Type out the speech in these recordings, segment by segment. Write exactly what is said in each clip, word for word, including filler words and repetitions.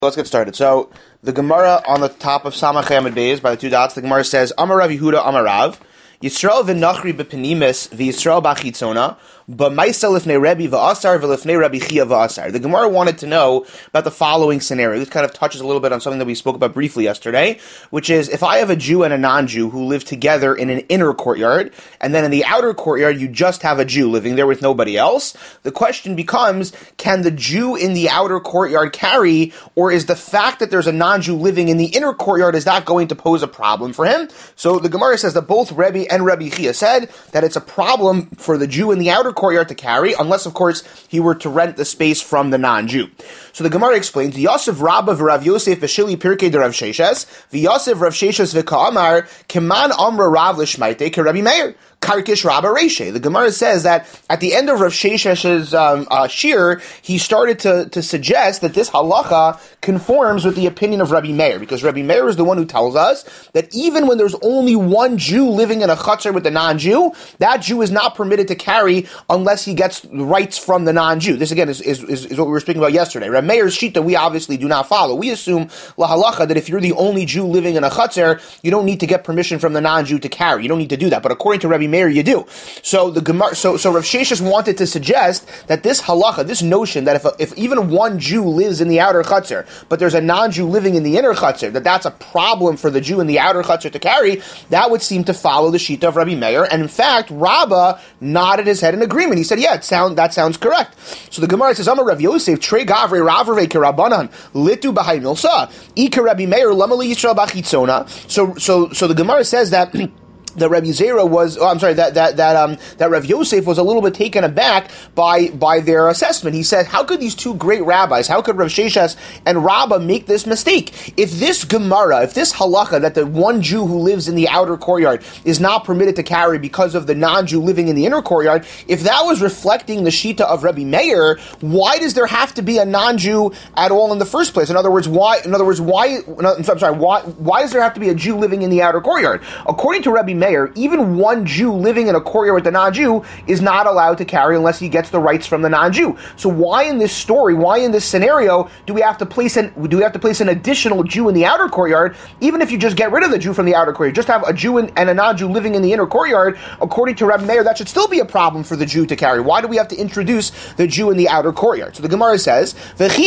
Let's get started. So the Gemara on the top of Samach Hamid Beis by the two dots, the Gemara says, Amar Rav Yehuda Amar Rav, Yisrael v'nachri b'penimis v'Yisrael b'chitzona, b'maisa lifnei Rebbe v'asar v'lifnei Rabbi Chia v'asar. The Gemara wanted to know about the following scenario. This kind of touches a little bit on something that we spoke about briefly yesterday, which is if I have a Jew and a non-Jew who live together in an inner courtyard, and then in the outer courtyard you just have a Jew living there with nobody else, the question becomes, can the Jew in the outer courtyard carry, or is the fact that there's a non-Jew living in the inner courtyard, is that going to pose a problem for him? So the Gemara says that both Rebbe and Rabbi Chia said that it's a problem for the Jew in the outer courtyard to carry, unless, of course, he were to rent the space from the non-Jew. So the Gemara explains, Yosef Rabba v'Rav Yosef v'Shili Pirkei de Rav Sheshes, v'Yosef Rav Sheshes v'Ka'amar, Keman Amra Rav L'Shmaite K'Rabbi Meir. Karkish Rabba Reishe. The Gemara says that at the end of Rav Sheshesh's um, uh, shir, he started to, to suggest that this halacha conforms with the opinion of Rabbi Meir, because Rabbi Meir is the one who tells us that even when there's only one Jew living in a chutzner with the non-Jew, that Jew is not permitted to carry unless he gets rights from the non-Jew. This again is, is, is, is what we were speaking about yesterday. Rabbi Meir's shita we obviously do not follow. We assume la halacha that if you're the only Jew living in a chutzner, you don't need to get permission from the non-Jew to carry. You don't need to do that. But according to Rabbi Meir, you do. So the Gemara, so so Rav Sheshes wanted to suggest that this halacha, this notion that if a, if even one Jew lives in the outer chutzner, but there's a non-Jew living in the inner chutzner, that that's a problem for the Jew in the outer chutzner to carry, that would seem to follow the shita of Rabbi Meir. And in fact, Rabbah nodded his head in agreement. He said, "Yeah, it sound that sounds correct." So the Gemara says, "Amar Rav Yosef, Trei Gavre Ravrei Kerabanan Litu B'Hai Milsa Ika Rabbi Meir Lama Yisrael B'Chitzona." So so so the Gemara says that. That Rabbi Zera was, oh, I'm sorry, that that that um that Rav Yosef was a little bit taken aback by by their assessment. He said, "How could these two great rabbis, how could Rav Sheshes and Rabbah make this mistake? If this Gemara, if this halacha that the one Jew who lives in the outer courtyard is not permitted to carry because of the non-Jew living in the inner courtyard, if that was reflecting the shita of Rabbi Meir, why does there have to be a non-Jew at all in the first place? In other words, why? In other words, why? No, I'm sorry, why? Why does there have to be a Jew living in the outer courtyard? According to Rabbi Meir, even one Jew living in a courtyard with a non-Jew is not allowed to carry unless he gets the rights from the non-Jew. So why in this story, why in this scenario, do we have to place an do we have to place an additional Jew in the outer courtyard? Even if you just get rid of the Jew from the outer courtyard, just have a Jew and a non-Jew living in the inner courtyard, according to Rabbi Meir, that should still be a problem for the Jew to carry. Why do we have to introduce the Jew in the outer courtyard? So the Gemara says, maybe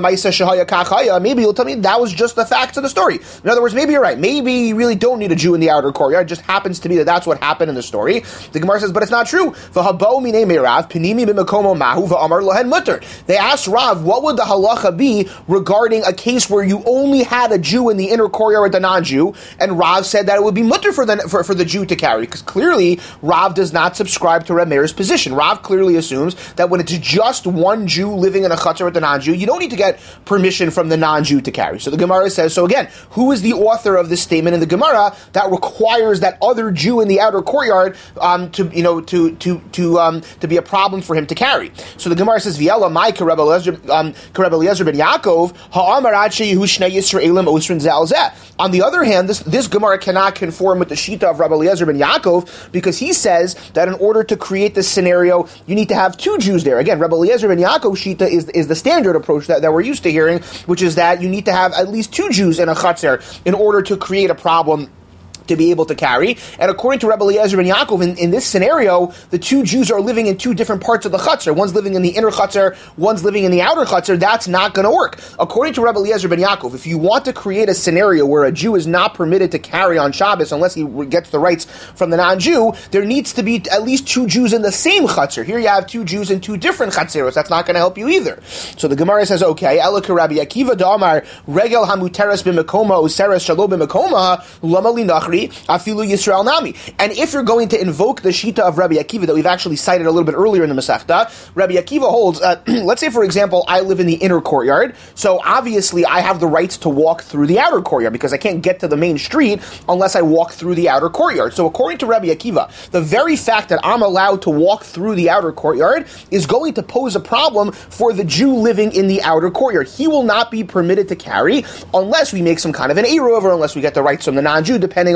you'll tell me that was just the facts of the story. In other words, maybe you're right. Maybe you really don't need a Jew in the outer courtyard. It just happens to be that that's what happened in the story. The Gemara says, but it's not true. They asked Rav, what would the halacha be regarding a case where you only had a Jew in the inner courtyard with a non-Jew, and Rav said that it would be mutter for the, for, for the Jew to carry, because clearly Rav does not subscribe to Reb Meir's position. Rav clearly assumes that when it's just one Jew living in a chutzner with a non-Jew, you don't need to get permission from the non-Jew to carry. So the Gemara says, so again, who is the author of this statement in the Gemara that requires that other Jew in the outer courtyard um, to you know to to to um, to be a problem for him to carry? So the Gemara says, "V'yela mai Kareb Eliezer ben Yaakov ha'amar ad sheyehu shnei Yisraelim osrin ze al zeh." On the other hand, this this Gemara cannot conform with the shita of Rabbi Eliezer ben Yaakov, because he says that in order to create this scenario, you need to have two Jews there. Again, Rabbi Eliezer ben Yaakov shita is is the standard approach that, that we're used to hearing, which is that you need to have at least two Jews in a chutzner in order to create a problem to be able to carry. And according to Rabbi Eliezer ben Yaakov, in, in this scenario, the two Jews are living in two different parts of the chutzner. One's living in the inner chutzner, one's living in the outer chutzner. That's not going to work. According to Rabbi Eliezer ben Yaakov, if you want to create a scenario where a Jew is not permitted to carry on Shabbos unless he gets the rights from the non-Jew, there needs to be at least two Jews in the same chutzner. Here you have two Jews in two different chutzneros. That's not going to help you either. So the Gemara says, okay, Elika Rabbi Akiva Damar Regel Hamuteres b'Mekoma Useres Shalom b'Mekoma Lama Linachri Afilu Yisrael Nami. And if you're going to invoke the shita of Rabbi Akiva that we've actually cited a little bit earlier in the Masechta, Rabbi Akiva holds, uh, let's say for example, I live in the inner courtyard, so obviously I have the rights to walk through the outer courtyard, because I can't get to the main street unless I walk through the outer courtyard. So according to Rabbi Akiva, the very fact that I'm allowed to walk through the outer courtyard is going to pose a problem for the Jew living in the outer courtyard. He will not be permitted to carry unless we make some kind of an eruv, or unless we get the rights from the non-Jew, depending on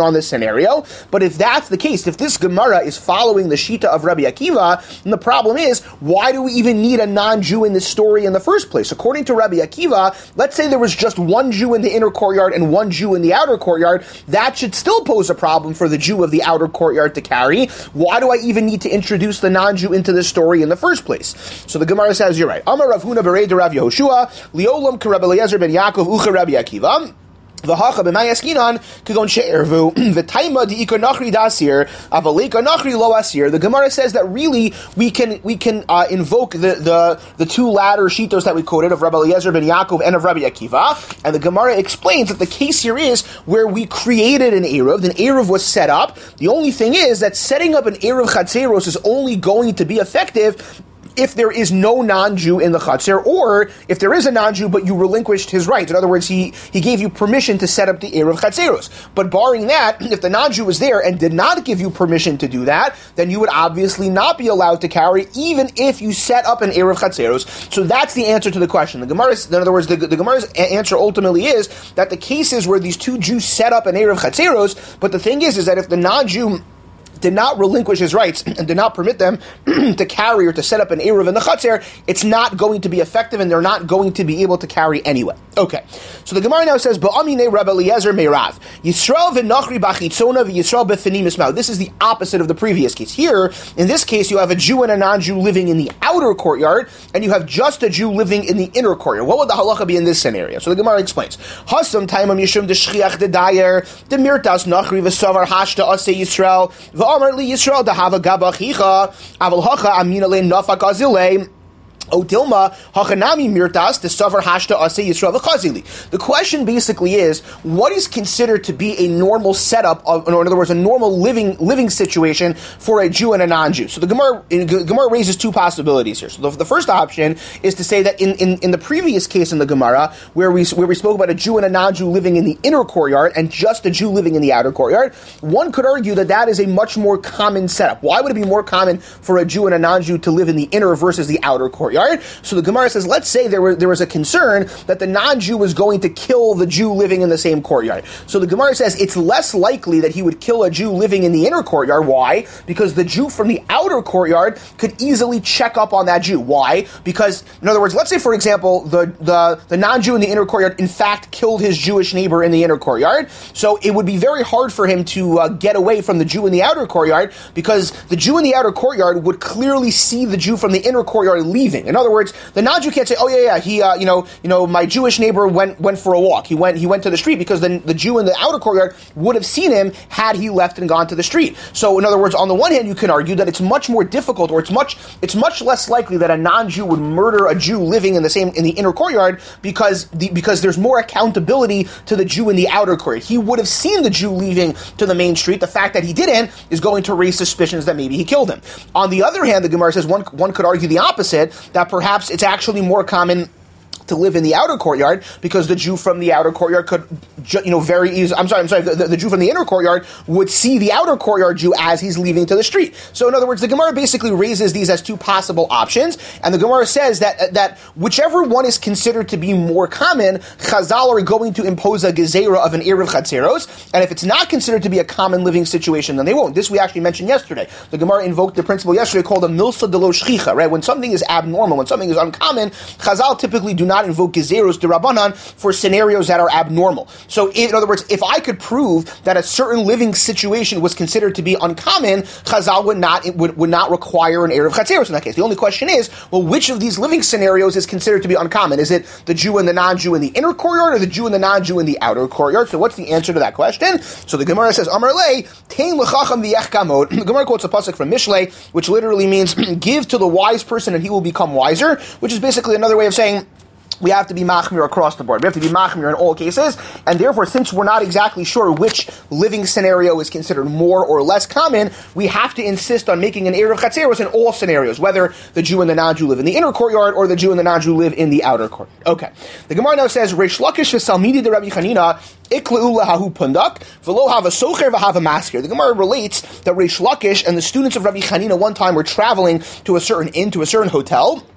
on this scenario. But if that's the case, if this Gemara is following the Shita of Rabbi Akiva, then the problem is, why do we even need a non-Jew in this story in the first place? According to Rabbi Akiva, let's say there was just one Jew in the inner courtyard and one Jew in the outer courtyard, that should still pose a problem for the Jew of the outer courtyard to carry. Why do I even need to introduce the non-Jew into this story in the first place? So the Gemara says, you're right. Amar Rav Huna Berei de Rav Yehoshua, Liolam Karab Eliezer ben Yaakov Ucha Rabbi Akiva. V'hacha b'mayaskinan kagon she'ervu v'taima di'ikar nachri dasir avalika nachri lo asir. The Gemara says that really we can we can uh, invoke the, the the two latter shitos that we quoted of Rabbi Eliezer ben Yaakov and of Rabbi Akiva, and the Gemara explains that the case here is where we created an eruv. An eruv was set up. The only thing is that setting up an eruv chatzeros is only going to be effective if there is no non-Jew in the Chatzir, or if there is a non-Jew but you relinquished his rights. In other words, he, he gave you permission to set up the Eruv Chatzeros. But barring that, if the non-Jew was there and did not give you permission to do that, then you would obviously not be allowed to carry, even if you set up an Eruv Chatzeros. So that's the answer to the question. The Gemara, in other words, the, the Gemara's answer ultimately is that the cases where these two Jews set up an Eruv Chatzeros, but the thing is, is that if the non-Jew did not relinquish his rights and did not permit them to carry or to set up an Eruv in the Chatzir, it's not going to be effective and they're not going to be able to carry anyway. Okay, so the Gemara now says, Ba'amine Rabbi Eliezer Meirav, Yisrael v'nachri b'chitzona v'Yisrael b'finim ismau. This is the opposite of the previous case. Here, in this case, you have a Jew and a non-Jew living in the outer courtyard, and you have just a Jew living in the inner courtyard. What would the halacha be in this scenario? So the Gemara explains, Hasam taimam yishum d'shchiach d'dayer, d'mirtas nachri v'savar hashta aseh Yisrael, Amar li Yisrael dahava gabachicha aval hacha amina le nafak azile. Otilma hachanami mirtas the savar hashta aseh Yisrael v'chazili. The question basically is, what is considered to be a normal setup of, or in other words, a normal living living situation for a Jew and a non-Jew? So the Gemara, Gemara raises two possibilities here. So the, the first option is to say that in, in, in the previous case in the Gemara, where we where we spoke about a Jew and a non-Jew living in the inner courtyard and just a Jew living in the outer courtyard, one could argue that that is a much more common setup. Why would it be more common for a Jew and a non-Jew to live in the inner versus the outer courtyard? So the Gemara says, let's say there, were, there was a concern that the non-Jew was going to kill the Jew living in the same courtyard. So the Gemara says it's less likely that he would kill a Jew living in the inner courtyard. Why? Because the Jew from the outer courtyard could easily check up on that Jew. Why? Because, in other words, let's say, for example, the, the, the non-Jew in the inner courtyard in fact killed his Jewish neighbor in the inner courtyard. So it would be very hard for him to uh, get away from the Jew in the outer courtyard, because the Jew in the outer courtyard would clearly see the Jew from the inner courtyard leaving. In other words, the non-Jew can't say, "Oh yeah, yeah, he, uh, you know, you know, my Jewish neighbor went went for a walk. He went he went to the street," because then the Jew in the outer courtyard would have seen him had he left and gone to the street. So, in other words, on the one hand, you can argue that it's much more difficult, or it's much it's much less likely that a non-Jew would murder a Jew living in the same in the inner courtyard, because the because there's more accountability to the Jew in the outer courtyard. He would have seen the Jew leaving to the main street. The fact that he didn't is going to raise suspicions that maybe he killed him. On the other hand, the Gemara says one one could argue the opposite, that perhaps it's actually more common to live in the outer courtyard, because the Jew from the outer courtyard could, you know, very easily, I'm sorry, I'm sorry, the, the Jew from the inner courtyard would see the outer courtyard Jew as he's leaving to the street. So in other words, the Gemara basically raises these as two possible options, and the Gemara says that that whichever one is considered to be more common, Chazal are going to impose a gezerah of an Eruv Chatzeros, and if it's not considered to be a common living situation, then they won't. This we actually mentioned yesterday. The Gemara invoked the principle yesterday called a milsa de lo shchicha, right? When something is abnormal, when something is uncommon, Chazal typically do not invoke gezeros derabanan for scenarios that are abnormal. So, in other words, if I could prove that a certain living situation was considered to be uncommon, Chazal would not it would, would not require an Eruv Chatzeros in that case. The only question is, well, which of these living scenarios is considered to be uncommon? Is it the Jew and the non-Jew in the inner courtyard, or the Jew and the non-Jew in the outer courtyard? So, what's the answer to that question? So, the Gemara says, Amar lei, tein l'chacham v'yech kamod. The Gemara quotes a pasuk from Mishlei, which literally means, give to the wise person and he will become wiser, which is basically another way of saying, we have to be machmir across the board. We have to be machmir in all cases, and therefore, since we're not exactly sure which living scenario is considered more or less common, we have to insist on making an Eruv Chatzeros in all scenarios, whether the Jew and the non-Jew live in the inner courtyard or the Jew and the non-Jew live in the outer courtyard. Okay. The Gemara now says, Reish Lakish v'Salmidi de Rabbi Chanina ikleu lahahu pundak v'lo hava socher v'hava masker. The Gemara relates that Reish Lakish and the students of Rabbi Chanina one time were traveling to a certain inn, to a certain hotel,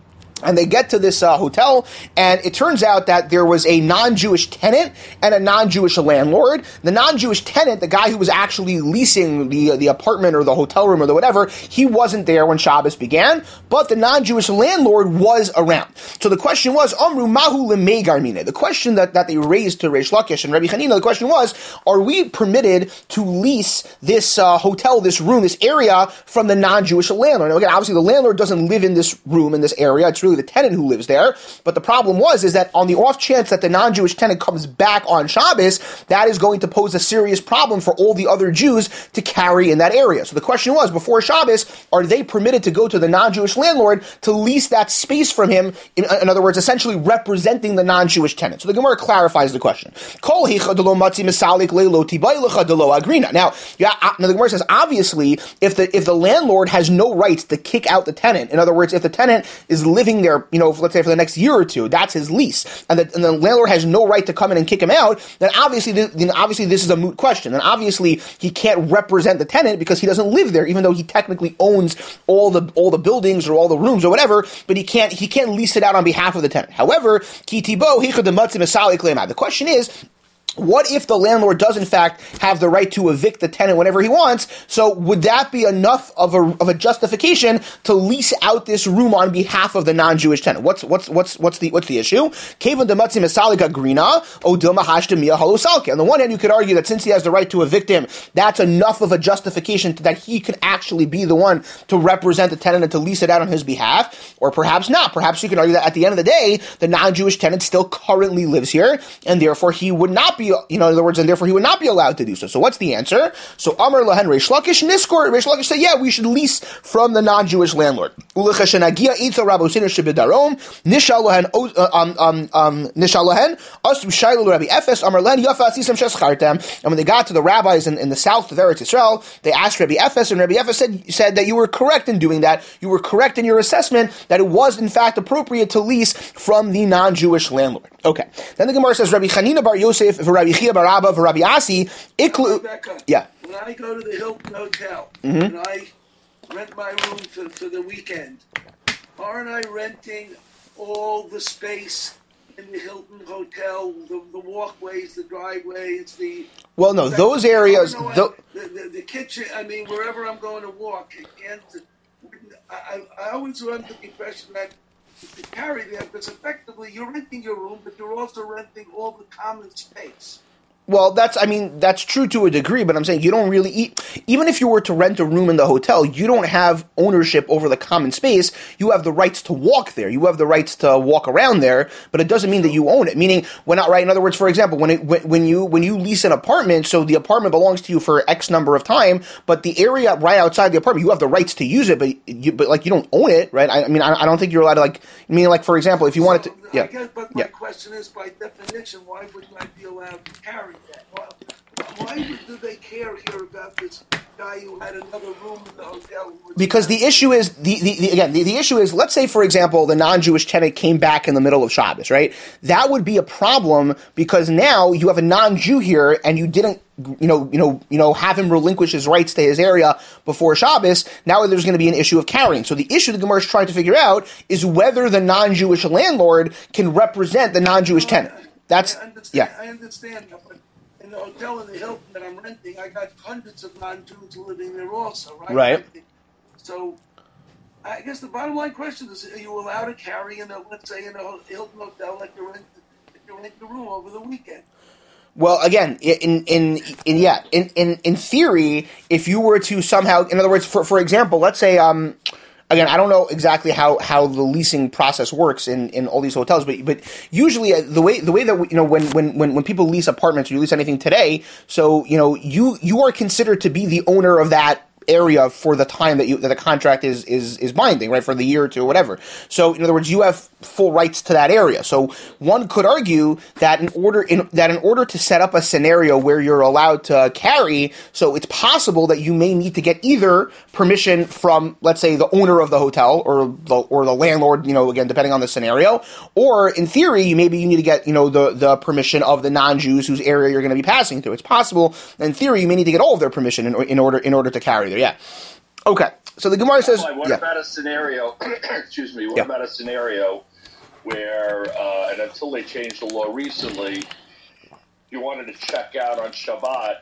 And they get to this uh, hotel, and it turns out that there was a non-Jewish tenant and a non-Jewish landlord. The non-Jewish tenant, the guy who was actually leasing the the apartment or the hotel room or the whatever, he wasn't there when Shabbos began, but the non-Jewish landlord was around. So the question was, Amru Mahu Lemei Garmine. The question that, that they raised to Reish Lakish and Rabbi Chanina, the question was, are we permitted to lease this uh, hotel, this room, this area from the non-Jewish landlord? Now again, obviously the landlord doesn't live in this room, in this area. It's really the tenant who lives there. But the problem was, is that on the off chance that the non-Jewish tenant comes back on Shabbos, that is going to pose a serious problem for all the other Jews to carry in that area. So the question was, before Shabbos, are they permitted to go to the non-Jewish landlord to lease that space from him? In, in other words, essentially representing the non-Jewish tenant. So the Gemara clarifies the question. Now, yeah, now the Gemara says, obviously, if the if the landlord has no rights to kick out the tenant, in other words, if the tenant is living there, you know, let's say for the next year or two, that's his lease, and the, and the landlord has no right to come in and kick him out, then obviously, then obviously this is a moot question. And obviously, he can't represent the tenant because he doesn't live there, even though he technically owns all the all the buildings or all the rooms or whatever. But he can't he can't lease it out on behalf of the tenant. However, the question is, what if the landlord does in fact have the right to evict the tenant whenever he wants? So would that be enough of a of a justification to lease out this room on behalf of the non-Jewish tenant? What's what's what's what's the what's the issue? On the one hand, you could argue that since he has the right to evict him, that's enough of a justification that he could actually be the one to represent the tenant and to lease it out on his behalf, or perhaps not. Perhaps you could argue that at the end of the day, the non-Jewish tenant still currently lives here, and therefore he would not be, you know, in other words, and therefore he would not be allowed to do so. So what's the answer? So Amar Lahen Reish Lakish Niskor. Reish Lakish said, yeah, we should lease from the non-Jewish landlord. Ulechashenagia Eitza Rabosinu Shebedarom Nishal Lahen um um um Nishal Lahen Asu Shailo Rabbi Efes Amar Lahen Yafa Asisam Sheschartem. And when they got to the rabbis in, in the south of Eretz Yisrael, they asked Rabbi Efes, and Rabbi Efes said said that you were correct in doing that. You were correct in your assessment that it was in fact appropriate to lease from the non-Jewish landlord. Okay. Then the Gemara says, Rabbi Chanina bar Yosef, Rabbi Chia bar Abba, Rabbi Asi, Iklu. Yeah. When I go to the Hilton Hotel, mm-hmm. and I rent my room for, for the weekend, aren't I renting all the space in the Hilton Hotel, the, the walkways, the driveways, the... Well, no, those areas... No, the, the, the, the kitchen, I mean, wherever I'm going to walk, and I, I, I always run the impression that to carry there, because effectively you're renting your room, but you're also renting all the common space. Well, that's, I mean, that's true to a degree, but I'm saying you don't really eat, even if you were to rent a room in the hotel, you don't have ownership over the common space. You have the rights to walk there. You have the rights to walk around there, but it doesn't mean that you own it. Meaning, when not right. In other words, for example, when it, when, when you when you lease an apartment, so the apartment belongs to you for X number of time, but the area right outside the apartment, you have the rights to use it, but you, but like you don't own it, right? I, I mean, I, I don't think you're allowed to, like, I mean, like for example, if you so, wanted to, yeah. I guess, but my yeah. question is, by definition, why wouldn't I be allowed to carry that? Well, why do they care here about this guy who had another room in the hotel? Because the issue is, the, the, the again, the, the issue is, let's say, for example, the non-Jewish tenant came back in the middle of Shabbos, right? That would be a problem because now you have a non-Jew here and you didn't, you know, you know, you know, have him relinquish his rights to his area before Shabbos. Now there's going to be an issue of carrying. So the issue the Gemara is trying to figure out is whether the non-Jewish landlord can represent the non-Jewish tenant. That's, I understand, yeah. I understand that, but in the hotel in the Hilton that I'm renting, I got hundreds of non-Jews living there also, right? Right. So, I guess the bottom line question is: are you allowed to carry in a, let's say, in a Hilton hotel like you rent, you rent the room over the weekend? Well, again, in in in yeah, in, in in theory, if you were to somehow, in other words, for for example, let's say, um, again, I don't know exactly how, how the leasing process works in, in all these hotels, but but usually the way the way that we, you know when, when when when people lease apartments or you lease anything today, so you know you you are considered to be the owner of that area for the time that you that the contract is is is binding, right, for the year or two or whatever. So in other words, you have full rights to that area. So one could argue that in order in that in order to set up a scenario where you're allowed to carry, so it's possible that you may need to get either permission from, let's say, the owner of the hotel or the or the landlord, you know, again depending on the scenario, or in theory, maybe you need to get, you know, the the permission of the non-Jews whose area you're going to be passing through. It's possible, in theory, you may need to get all of their permission in, in order in order to carry there. Yeah. Okay, so the Gemara says, what yeah. about a scenario, excuse me, what Yeah. about a scenario where, uh, and until they changed the law recently, you wanted to check out on Shabbat,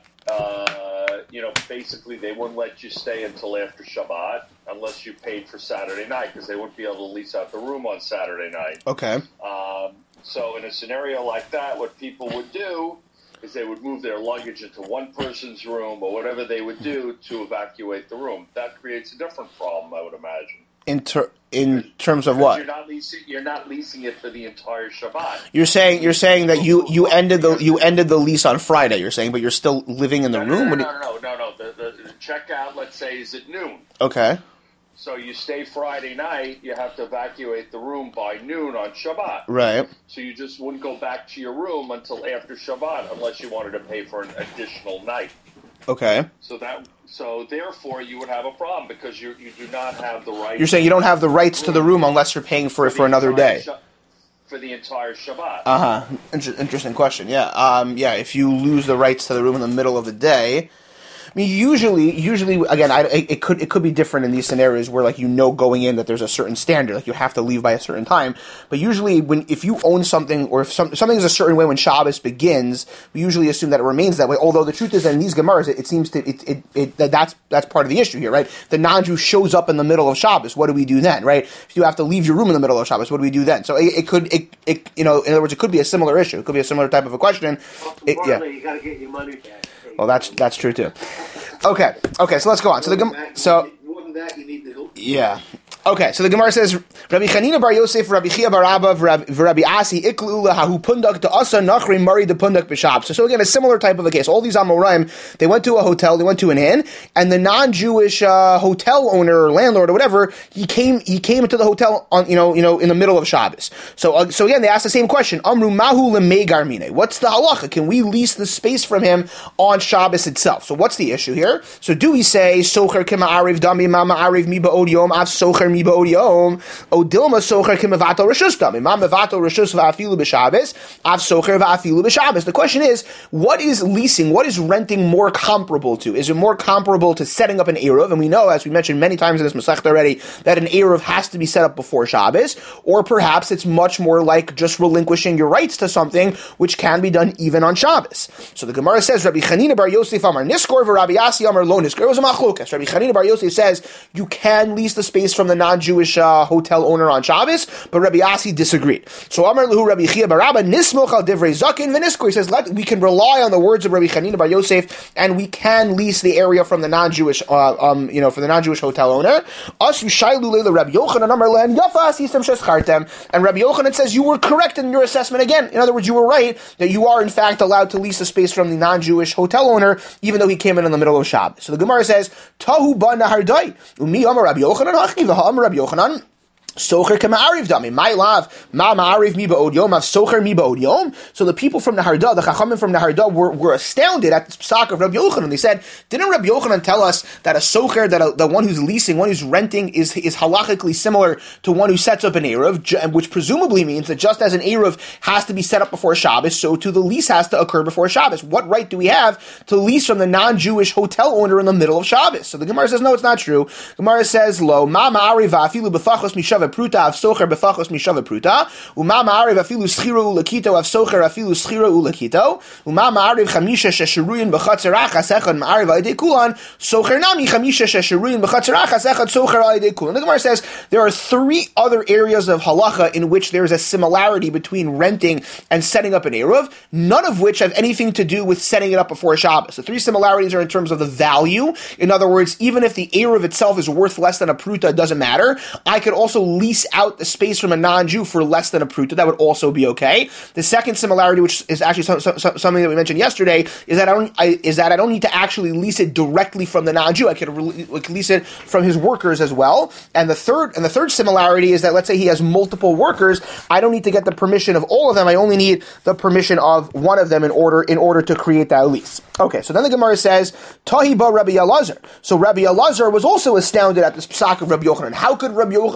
uh, you know, basically they wouldn't let you stay until after Shabbat unless you paid for Saturday night because they wouldn't be able to lease out the room on Saturday night. Okay. Um, so in a scenario like that, what people would do is they would move their luggage into one person's room or whatever they would do to evacuate the room. That creates a different problem, I would imagine. In ter- in terms of Because what? You're not leasing. You're not leasing it for the entire Shabbat. You're saying you're saying that you, you ended the you ended the lease on Friday. You're saying, but you're still living in the no, room. No, What do no, you- no, no, no, no. The, the, the checkout, let's say, is at noon. Okay. So you stay Friday night. You have to evacuate the room by noon on Shabbat. Right. So you just wouldn't go back to your room until after Shabbat, unless you wanted to pay for an additional night. Okay. So that, so therefore, you would have a problem because you you do not have the right. You're saying you don't have the rights to the room unless you're paying for it for the another entire day. Sh- for the entire Shabbat. Uh huh. Inter- interesting question. Yeah. Um. Yeah. If you lose the rights to the room in the middle of the day. I mean, usually, usually, again, I, it could it could be different in these scenarios where, like, you know, going in that there's a certain standard, like you have to leave by a certain time. But usually, when if you own something or if some, something is a certain way when Shabbos begins, we usually assume that it remains that way. Although the truth is that in these Gemaras, it, it seems to it, it, it that that's that's part of the issue here, right? The non-Jew shows up in the middle of Shabbos. What do we do then, right? If you have to leave your room in the middle of Shabbos, what do we do then? So it, it could it, it you know, in other words, it could be a similar issue. It could be a similar type of a question. Well, It, yeah. you got to get your money back. Well, that's that's true too. Okay, okay, so let's go on. So the Gem- so More than that, you need the help. yeah. Okay, so the Gemara says, Rabbi Chanina bar Yosef, Rabbi Chia bar Abba, Rabbi Asi, Iklu ula hahu pundak to asa nachri mari de pundak b'shab. So, so again, a similar type of a case. All these Amoraim, they went to a hotel, they went to an inn, and the non-Jewish uh, hotel owner or landlord or whatever, he came he came into the hotel on you know you know in the middle of Shabbos. So uh, so again, they asked the same question: Amru mahu lemeigar mine. What's the halacha? Can we lease the space from him on Shabbos itself? So what's the issue here? So do we say socher kema ariv dami mama ariv mi ba'od yom av socher mi ba'od yom o dilma socher kema vato rishus dami mama vato rishus va'afilu b'Shabbos av socher va'afilu b'Shabbos? The question is, what is leasing? What is renting more comparable to? Is it more comparable to setting up an eruv? And we know, as we mentioned many times in this Masechta already, that an eruv has to be set up before Shabbos, or perhaps it's much more like just relinquishing your rights to something, which can be done even on Shabbos. So the Gemara says, Rabbi Chanina bar Yosef amar niskor v'Rabbi Asi amar lo niskor. It was a machlokas. Rabbi Chanina bar Yosef says you can lease the space from the non-Jewish uh, hotel owner on Shabbos, but Rabbi Asi disagreed. So amar lehu Rabbi Chia bar Abba nismoch al divrei zakin v'niskor. He says let we can rely on the words of Rabbi Chanina bar Yosef, and we can lease the area from the non-Jewish, uh, um, you know, for the non-Jewish hotel owner. Us yishaylu leila Rabbi Yochanan amar len yafa asisem sheschartem. And Rabbi Yochanan says you were correct in your assessment again. In other words, you were right that you are in fact allowed to lease the space from the non-Jewish hotel owner, even though he came in in the middle of Shabbos. So the Gemara says, Tahu ba nahardai, umi amar Rabbi Yochanan hachi v'ha amar Rabbi Yochanan. Socher kema ariv dami. My love, ma ma'ariv mi ba'od yom, av socher mi ba'od yom. So the people from Naharda, the Chachamim from Naharda, were, were astounded at the psak of Rabbi Yochanan. They said, didn't Rabbi Yochanan tell us that a socher, that a, the one who's leasing, one who's renting, is is halachically similar to one who sets up an eruv, which presumably means that just as an eruv has to be set up before Shabbos, so too the lease has to occur before Shabbos. What right do we have to lease from the non-Jewish hotel owner in the middle of Shabbos? So the Gemara says, no, it's not true. Gemara says, lo, ma ma'ariv afilu b'fachos mishav pruta av socher b'fachos mishav pruta, uma ma'ariv afilu schiro ulakito av socher afilu schiro ulakito, uma ma'ariv chamisha shesheruyin b'chatzerachas echad ma'ariv alidei kulan, socher nami chamisha shesheruyin b'chatzerachas echad socher alidei kulan. The Gemara says there are three other areas of halacha in which there is a similarity between renting and setting up an eruv, none of which have anything to do with setting it up before Shabbos. The three similarities are in terms of the value. In other words, even if the eruv itself is worth less than a pruta, it doesn't matter. I could also lease out the space from a non-Jew for less than a pruta. That would also be okay. The second similarity, which is actually some, some, something that we mentioned yesterday, is that I don't I, is that I don't need to actually lease it directly from the non-Jew. I could re- lease it from his workers as well. And the third and the third similarity is that let's say he has multiple workers, I don't need to get the permission of all of them. I only need the permission of one of them in order in order to create that lease. Okay, so then the Gemara says, Tahi ba Rabbi Elazar. So Rabbi Elazar was also astounded at this psak of Rabbi Yochanan. How could Rabbi Yochanan pass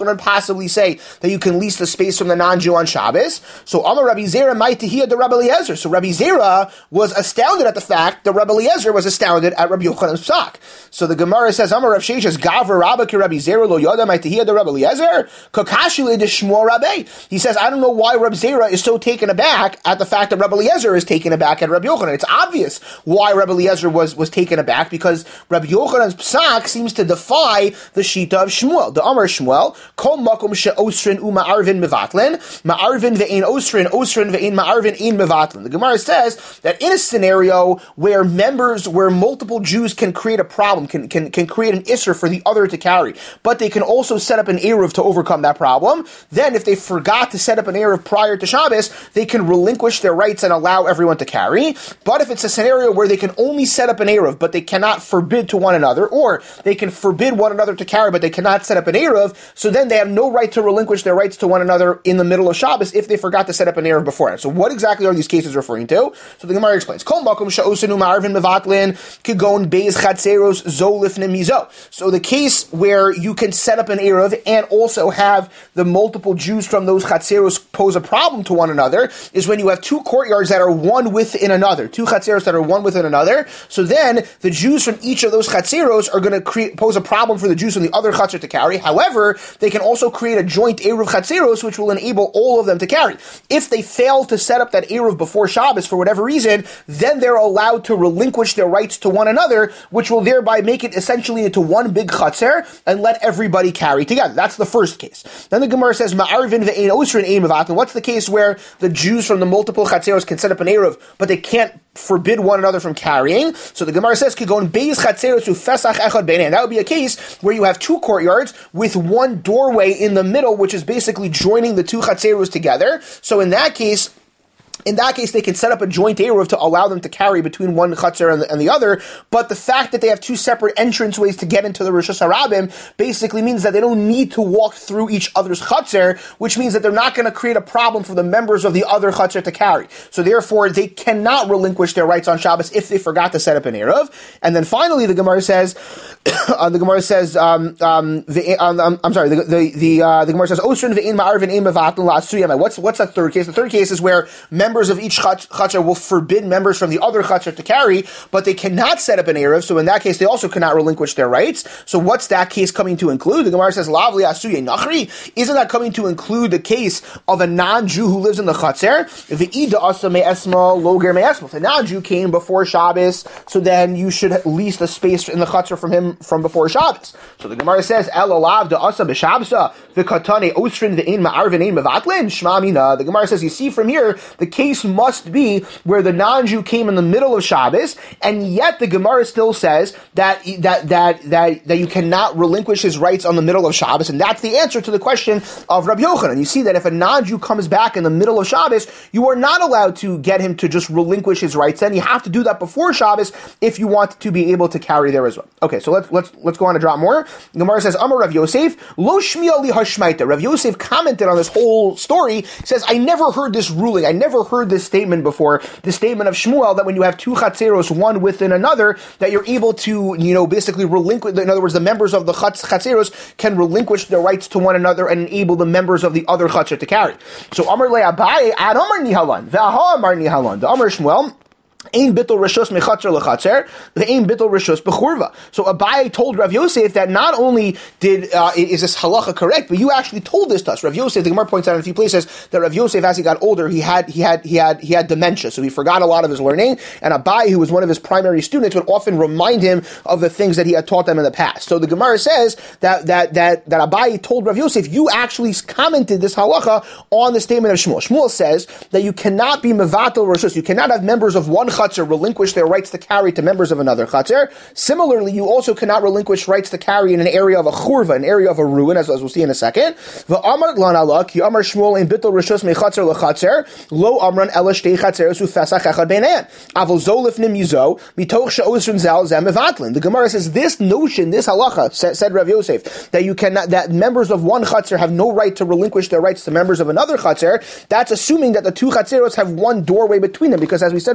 possibly say that you can lease the space from the non-Jew on Shabbos? So Amar Rabbi Zera might to hear the Rabbi Eliezer. So Rabbi Zera was astounded at the fact that Rabbi Eliezer was astounded at Rabbi Yochanan's psak. So the Gemara says, Amar Rav Sheshes Gavra Rabba ki Rabbi Zera lo yoda might to hear the Rabbi Eliezer. Kakashi le de Shmuel Rabbi. He says, I don't know why Rabbi Zera is so taken aback at the fact that Rabbi Eliezer is taken aback at Rabbi Yochanan. It's obvious why Rabbi Eliezer was, was taken aback, because Rabbi Yochanan's psak seems to defy the shita of Shmuel. The Amar Shmuel, Kol makom she'osrin u ma'arvin mevatlin, ma'arvin ve'ein osrin, osrin ve'ein ma'arvin ein mevatlin. The Gemara says that in a scenario where members, where multiple Jews can create a problem, can, can, can create an isser for the other to carry, but they can also set up an eruv to overcome that problem, then if they forgot to set up an eruv prior to Shabbos, they can relinquish their rights and allow everyone to carry. But if it's a scenario where they can only set up an eruv, but they cannot forbid to one another, or they can forbid one another to carry, but they cannot set up an eruv, so then they have no right to relinquish their rights to one another in the middle of Shabbos if they forgot to set up an eruv beforehand. So what exactly are these cases referring to? So the Gemara explains, Kol makom she'osenu ma'arvin mevatlin kigon beis chatzeros zolif nemizo. So the case where you can set up an eruv and also have the multiple Jews from those chatzeros pose a problem to one another is when you have two courtyards that are one within another, two chatzeros that are one within another. So then the Jews from each of those chatzeros are going to create, pose a problem for the Jews from the other chatzer to carry. However, they can also create a joint eruv chatzeros which will enable all of them to carry. If they fail to set up that eruv before Shabbos for whatever reason, then they're allowed to relinquish their rights to one another, which will thereby make it essentially into one big chatzer and let everybody carry together. That's the first case. Then the Gemara says, Ma'arvin ve'ein osrin ein mevatlin. What's the case where the Jews from the multiple chatzeros can set up an eruv, but they can't forbid one another from carrying? So the Gemara says, Kigon beis chatzeros u fesach echad beinein. That would be a case where you have two courtyards with one doorway in the middle, which is basically joining the two chatzeros together. So in that case, In that case, they can set up a joint eruv to allow them to carry between one chutzner and the, and the other, but the fact that they have two separate entranceways to get into the Rosh Hashanah basically means that they don't need to walk through each other's chutzner, which means that they're not going to create a problem for the members of the other chutzner to carry. So therefore, they cannot relinquish their rights on Shabbos if they forgot to set up an eruv. And then finally, the Gemara says, uh, the Gemara says, um, um, the, um, I'm sorry, the the the, uh, the Gemara says, Osrin ve'in ma'arvin ein mevatlin la'asuyam. What's what's that third case? The third case is where members of each chutzner will forbid members from the other chutzner to carry, but they cannot set up an eruv. So in that case, they also cannot relinquish their rights. So what's that case coming to include? The Gemara says, Lavli asuye nachri. Isn't that coming to include the case of a non-Jew who lives in the chutzner? Ve'ida asa me'esma loger me'esma. If a non-Jew came before Shabbos, so then you should lease the space in the chutzner from him from before Shabbos. So the Gemara says, El alav da asa b'shabsa v'katane osrin ve'in ma'arvin ein mevatlin shma mina. The Gemara says, you see from here, the case must be where the non-Jew came in the middle of Shabbos, and yet the Gemara still says that that that that that you cannot relinquish his rights on the middle of Shabbos, and that's the answer to the question of Rabbi Yochanan. You see that if a non-Jew comes back in the middle of Shabbos, you are not allowed to get him to just relinquish his rights. Then you have to do that before Shabbos if you want to be able to carry there as well. Okay, so let's let's let's go on and drop more. The Gemara says, Amar Rav Yosef, Lo Shmiya li hashmaita. Rav Yosef commented on this whole story, says, I never heard this ruling, I never heard this statement before, the statement of Shmuel that when you have two chatzeros, one within another, that you're able to, you know, basically relinquish, in other words, the members of the chatzeros can relinquish their rights to one another and enable the members of the other chatzer to carry. So Amar le Abaye, ad Amar nihalan, ve'aha Amar nihalan, the Amar Shmuel, Ein bittul rishus mechatzer lechatzer, ve'ein bittul rishus bechurva. So Abaye told Rav Yosef that not only did uh, is this halacha correct, but you actually told this to us. Rav Yosef, the Gemara points out in a few places that Rav Yosef, as he got older, he had he had he had he had dementia, so he forgot a lot of his learning. And Abaye, who was one of his primary students, would often remind him of the things that he had taught them in the past. So the Gemara says that that that that Abaye told Rav Yosef, you actually commented this halacha on the statement of Shmuel. Shmuel says that you cannot be mevatel rishus, you cannot have members of one chatzer relinquish their rights to carry to members of another chatzer. Similarly, you also cannot relinquish rights to carry in an area of a churva, an area of a ruin, as, as we'll see in a second. V'amar lan alak, ki amar Shmuel in bittul rishus mechatzer lechatzer, lo amran ela shtei chatzeros ufesach echad beinein. Avol zo lifnim yizo, mitoch she'osrin zal zeh mevatlin. The Gemara says this notion, this halacha, said, said Rav Yosef, that you cannot, that members of one chatzer have no right to relinquish their rights to members of another chatzer. That's assuming that the two chatzeros have one doorway between them, because as we said before,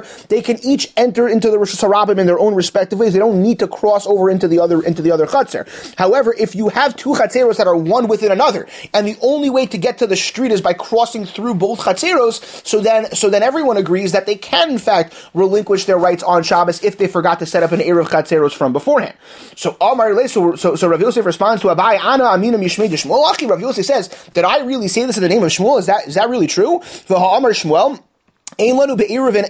they can each enter into the Rosh Hashanah in their own respective ways. They don't need to cross over into the other into the other Chatzar. However, if you have two Chatzeros that are one within another, and the only way to get to the street is by crossing through both Chatzeros, so then so then everyone agrees that they can in fact relinquish their rights on Shabbos if they forgot to set up an Erev Chatzeros from beforehand. So Amar Le, so so, so Rav Yosef responds to Abai, Ana Amina Mishmei de Shmuel. Actually, Rav Yosef says, did I really say this in the name of Shmuel? Is that is that really true? V'ha Amar Shmuel. Shmuel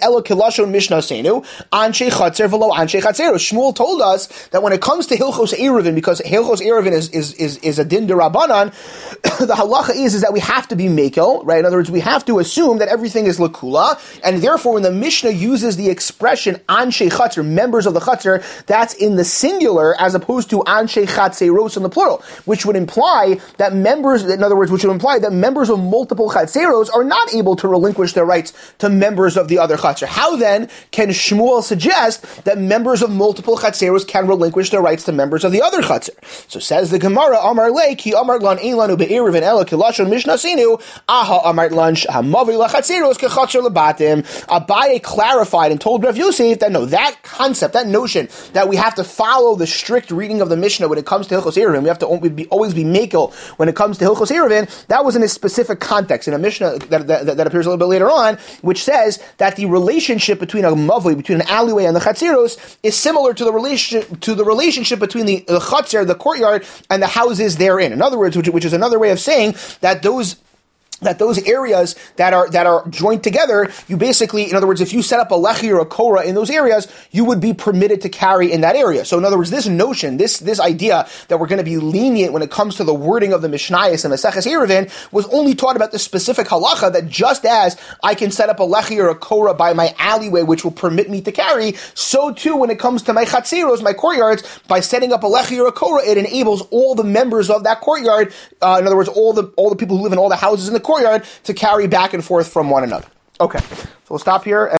told us that when it comes to Hilchos Eruvin, because Hilchos Eruvin is, is, is, is a din derabanan, the halacha is, is that we have to be mekel, right? In other words, we have to assume that everything is lakula, and therefore when the Mishnah uses the expression Anshe Chatzar, members of the Chatzar, that's in the singular as opposed to Anshe Chatzeros in the plural, which would imply that members, in other words, which would imply that members of multiple Chatzeros are not able to relinquish their rights to members of the other Chatzar. How then can Shmuel suggest that members of multiple Chatzeros can relinquish their rights to members of the other Chatzar? So says the Gemara, Amar Le, ki Amar Lan Ein Lanu Be'eruvin Ela Kilashon Mishnasinu, Aha Amar Lan Hamavi LaChatzeros Kechatzar Lebatim. Abaye clarified and told Rav Yosef that no, that concept, that notion that we have to follow the strict reading of the Mishnah when it comes to Hilchos Eruvin, we have to always be, always be mekel when it comes to Hilchos Eruvin, that was in a specific context, in a Mishnah that, that, that appears a little bit later on, which says that the relationship between a mavli, between an alleyway and the chatzeros, is similar to the relationship to the relationship between the, the chatzer, the courtyard, and the houses therein. In other words, which, which is another way of saying that those. that those areas that are that are joined together, you basically, in other words, if you set up a lechi or a korah in those areas, you would be permitted to carry in that area. So in other words, this notion, this this idea that we're going to be lenient when it comes to the wording of the Mishnayos and Maseches Eruvin was only taught about the specific halacha that just as I can set up a lechi or a korah by my alleyway, which will permit me to carry, so too when it comes to my chatzeros, my courtyards, by setting up a lechi or a korah, it enables all the members of that courtyard, uh, in other words, all the all the people who live in all the houses in the courtyard to carry back and forth from one another. Okay, so we'll stop here.